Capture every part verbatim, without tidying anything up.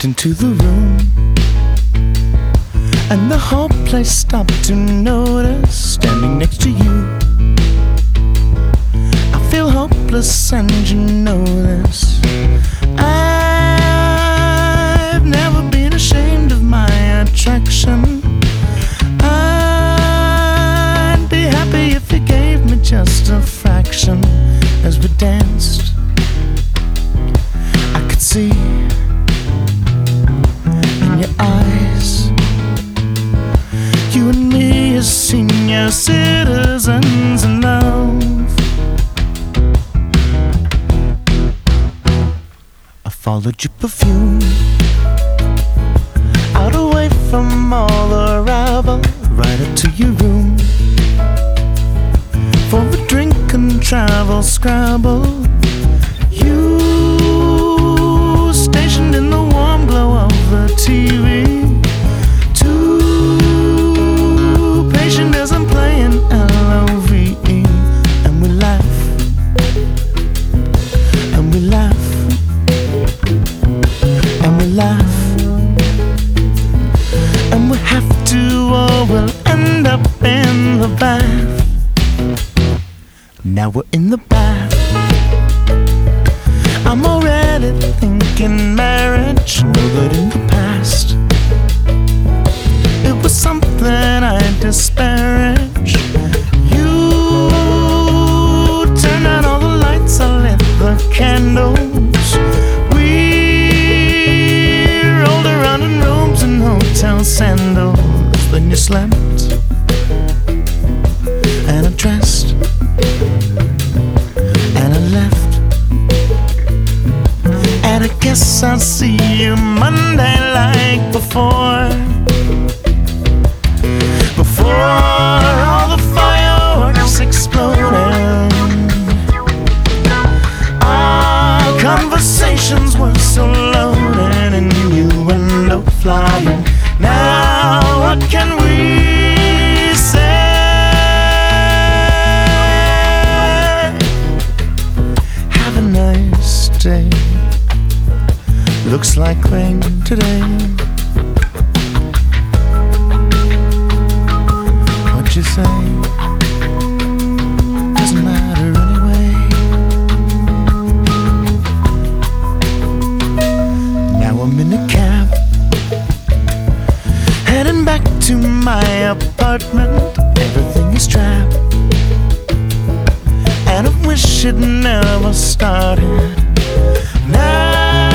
into the room, and the whole place stopped to notice standing next to you. I feel hopeless and you know this. I've never been ashamed of my attraction. I'd be happy if you gave me just a fraction. As we danced, I could see in your eyes, you and me as senior citizens in love. I followed your perfume out away from all the rabble, right up to your room for a drink and travel scrabble. You stationed in the warm glow of the T V, too patient as I'm playing L O V E. And we laugh, and we laugh, and we laugh, and we have to, or we'll end up in the bath. Now we're in the bath. I'm already thinking marriage. Know that in the past it was something I disparage. You turned out all the lights, I lit the candles. We rolled around in rooms and hotel sandals. Then you slept and I dressed and I left. And I guess I'll see you Monday like before. Before all the fireworks exploded, our conversations were so loaded, and you and no flying. Now what can we say? Have a nice day. Looks like rain today. What you say doesn't matter anyway. Now I'm in a cab, heading back to my apartment. Everything is trapped, and I wish it never started. Now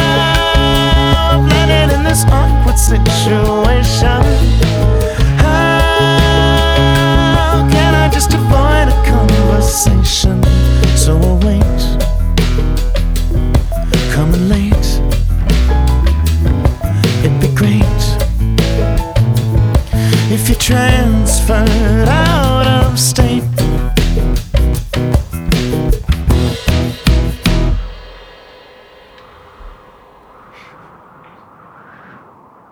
in this awkward situation, how can I just avoid a conversation? So I'll wait, coming late. It'd be great if you transferred